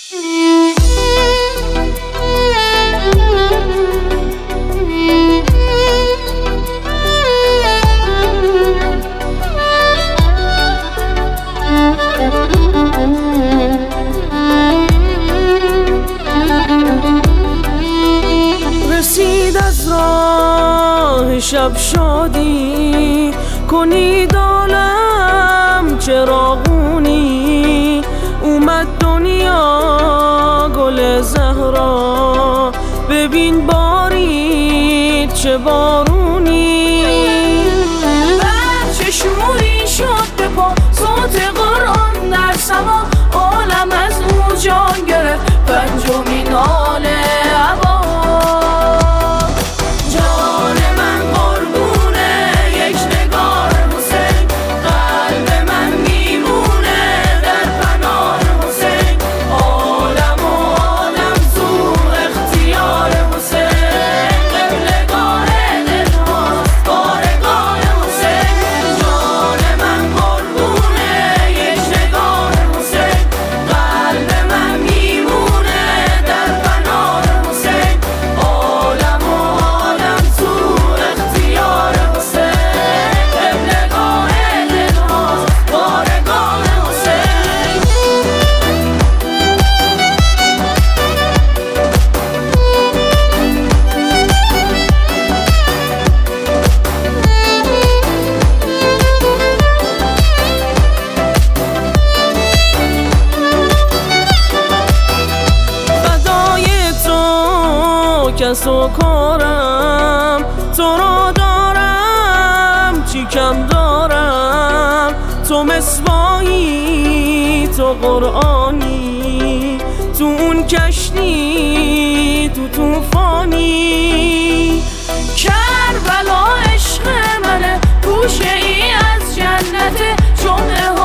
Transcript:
رسید از راه شب شادی کنید عالم چراغونی، اومد دنیا گل زهرا ببین بارید چه بارونی. چشموری شد به پا صوت قرآن در سما، عالم از او جان گرفت پنجمین ناله عبا. کس و کارم تو را دارم، چی کم دارم؟ تو مسوایی، تو قرآنی، تو اون کشتی، تو توفانی. کربلا عشق منه، گوشه ای از جنت، جمعه